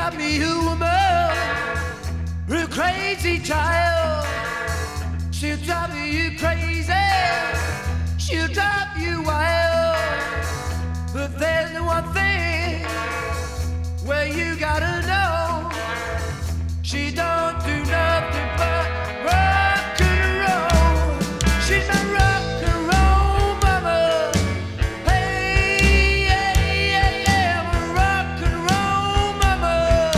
got me a woman, a crazy child. She'll drive you crazy, she'll drive you wild. But there's one thing where you gotta know, she don't do nothing but rock and roll. She's a rock and roll mama. Hey, yeah, yeah, yeah, I'm a rock and roll mama.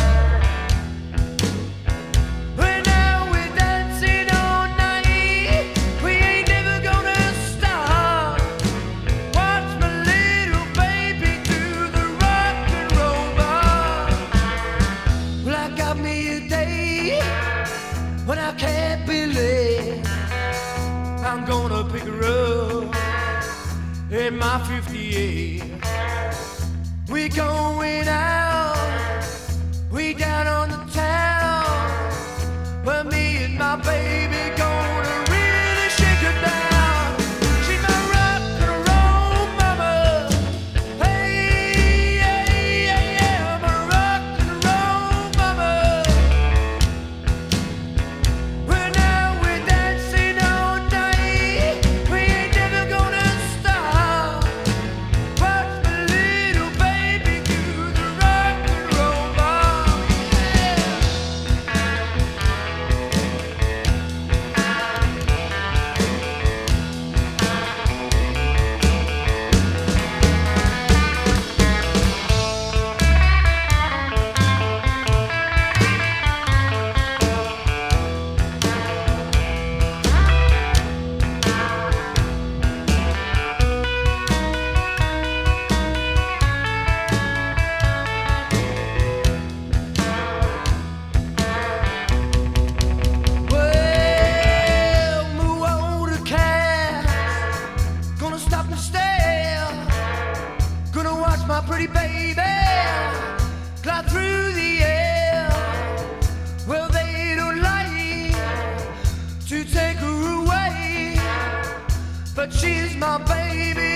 Well, now we're dancing all night, we ain't never gonna stop. Watch my little baby do the rock and roll bar. Well, I got me a day when I can't believe I'm gonna pick her up in my 58. We going out, we down on the town, but me and my baby gonna really shake her down. She's my rock and roll mama. Hey, yeah, yeah, yeah, I'm a rock and roll mama. Well, now we're dancing all night, we ain't never gonna stop. Watch my little baby do the rock and roll bar. Well, move on to cast, gonna stop and stare, gonna watch my pretty baby glide through the air. Well, they don't like to take her away, but she's my baby.